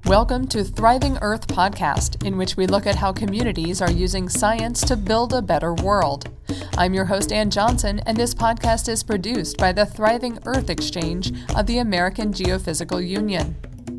Welcome to Thriving Earth podcast, in which we look at how communities are using science to build a better world. I'm your host, Ann Johnson, and this podcast is produced by the Thriving Earth Exchange of the American Geophysical Union.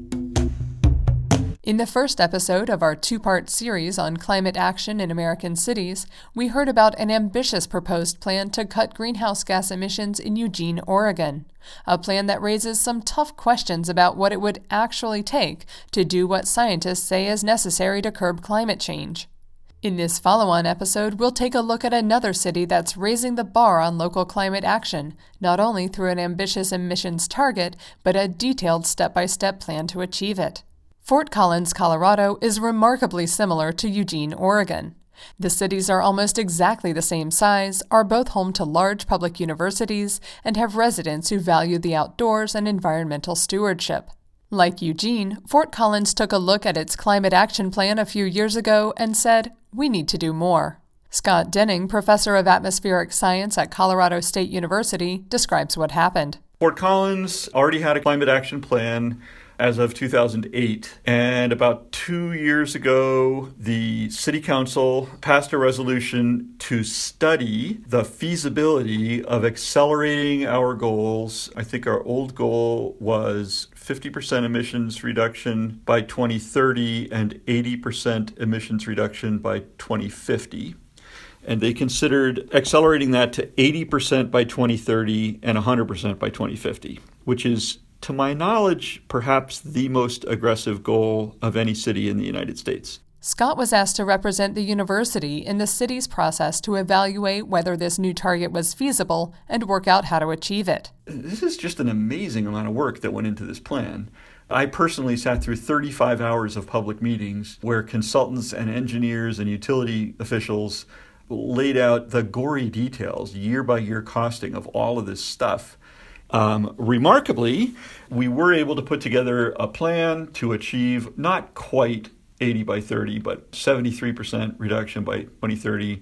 In the first episode of our two-part series on climate action in American cities, we heard about an ambitious proposed plan to cut greenhouse gas emissions in Eugene, Oregon. A plan that raises some tough questions about what it would actually take to do what scientists say is necessary to curb climate change. In this follow-on episode, we'll take a look at another city that's raising the bar on local climate action, not only through an ambitious emissions target, but a detailed step-by-step plan to achieve it. Fort Collins, Colorado is remarkably similar to Eugene, Oregon. The cities are almost exactly the same size, are both home to large public universities, and have residents who value the outdoors and environmental stewardship. Like Eugene, Fort Collins took a look at its climate action plan a few years ago and said, "We need to do more." Scott Denning, professor of atmospheric science at Colorado State University, describes what happened. Fort Collins already had a climate action plan as of 2008. And about 2 years ago, the city council passed a resolution to study the feasibility of accelerating our goals. I think our old goal was 50% emissions reduction by 2030 and 80% emissions reduction by 2050. And they considered accelerating that to 80% by 2030 and 100% by 2050, which is, to my knowledge, perhaps the most aggressive goal of any city in the United States. Scott was asked to represent the university in the city's process to evaluate whether this new target was feasible and work out how to achieve it. This is just an amazing amount of work that went into this plan. I personally sat through 35 hours of public meetings where consultants and engineers and utility officials laid out the gory details, year-by-year costing of all of this stuff. Remarkably, we were able to put together a plan to achieve not quite 80 by 30, but 73% reduction by 2030.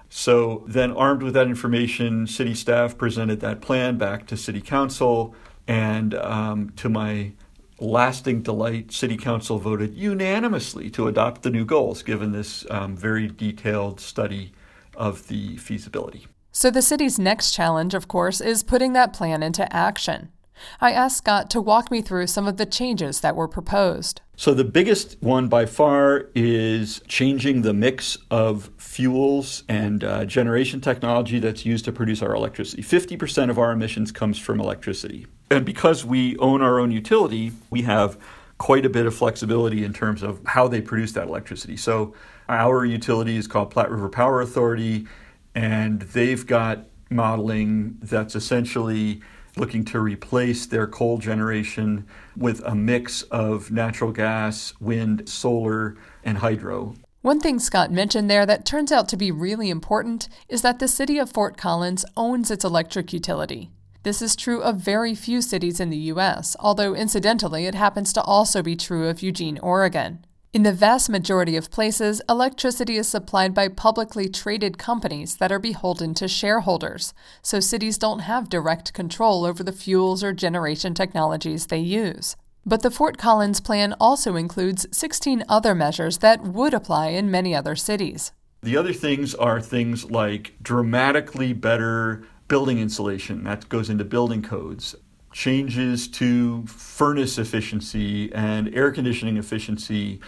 So then, armed with that information, city staff presented that plan back to city council, and to my lasting delight, city council voted unanimously to adopt the new goals, given this very detailed study of the feasibility. So the city's next challenge, of course, is putting that plan into action. I asked Scott to walk me through some of the changes that were proposed. So the biggest one by far is changing the mix of fuels and generation technology that's used to produce our electricity. 50% of our emissions comes from electricity. And because we own our own utility, we have quite a bit of flexibility in terms of how they produce that electricity. So our utility is called Platte River Power Authority, and they've got modeling that's essentially looking to replace their coal generation with a mix of natural gas, wind, solar, and hydro. One thing Scott mentioned there that turns out to be really important is that the city of Fort Collins owns its electric utility. This is true of very few cities in the U.S., although incidentally it happens to also be true of Eugene, Oregon. In the vast majority of places, electricity is supplied by publicly traded companies that are beholden to shareholders, so cities don't have direct control over the fuels or generation technologies they use. But the Fort Collins plan also includes 16 other measures that would apply in many other cities. The other things are things like dramatically better building insulation. That goes into building codes. Changes to furnace efficiency and air conditioning efficiency,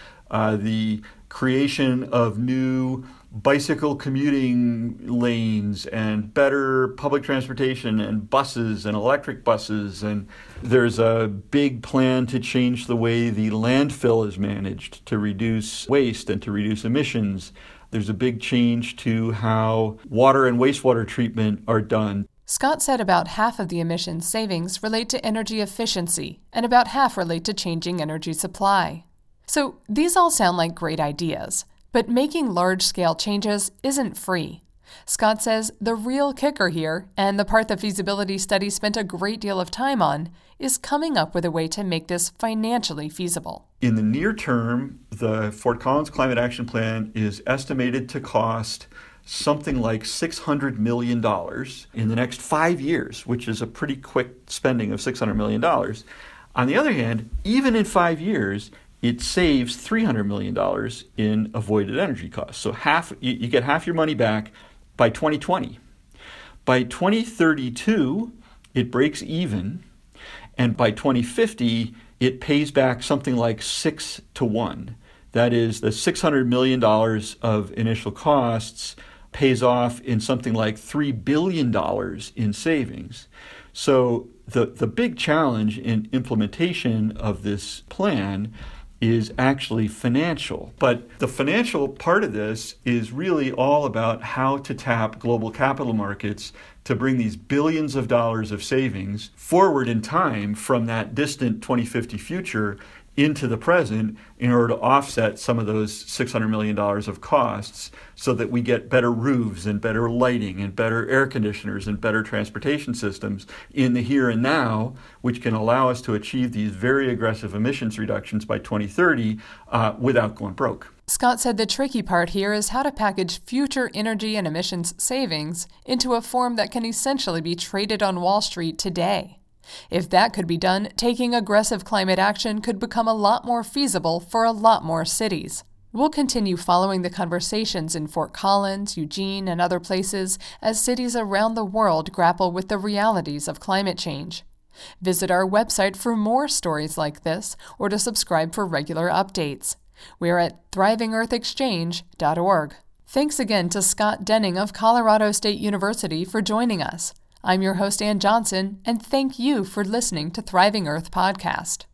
the creation of new bicycle commuting lanes and better public transportation and buses and electric buses. And there's a big plan to change the way the landfill is managed to reduce waste and to reduce emissions. There's a big change to how water and wastewater treatment are done. Scott said about half of the emissions savings relate to energy efficiency, and about half relate to changing energy supply. So these all sound like great ideas, but making large-scale changes isn't free. Scott says the real kicker here, and the part the feasibility study spent a great deal of time on, is coming up with a way to make this financially feasible. In the near term, the Fort Collins Climate Action Plan is estimated to cost something like $600 million in the next 5 years, which is a pretty quick spending of $600 million. On the other hand, even in 5 years, it saves $300 million in avoided energy costs. So you get half your money back by 2020. By 2032, it breaks even, and by 2050, it pays back something like 6 to 1. That is, the $600 million of initial costs pays off in something like $3 billion in savings. So the big challenge in implementation of this plan is actually financial. But the financial part of this is really all about how to tap global capital markets to bring these billions of dollars of savings forward in time from that distant 2050 future into the present in order to offset some of those $600 million of costs so that we get better roofs and better lighting and better air conditioners and better transportation systems in the here and now, which can allow us to achieve these very aggressive emissions reductions by 2030 without going broke. Scott said the tricky part here is how to package future energy and emissions savings into a form that can essentially be traded on Wall Street today. If that could be done, taking aggressive climate action could become a lot more feasible for a lot more cities. We'll continue following the conversations in Fort Collins, Eugene, and other places as cities around the world grapple with the realities of climate change. Visit our website for more stories like this or to subscribe for regular updates. We're at thrivingearthexchange.org. Thanks again to Scott Denning of Colorado State University for joining us. I'm your host, Ann Johnson, and thank you for listening to Thriving Earth Podcast.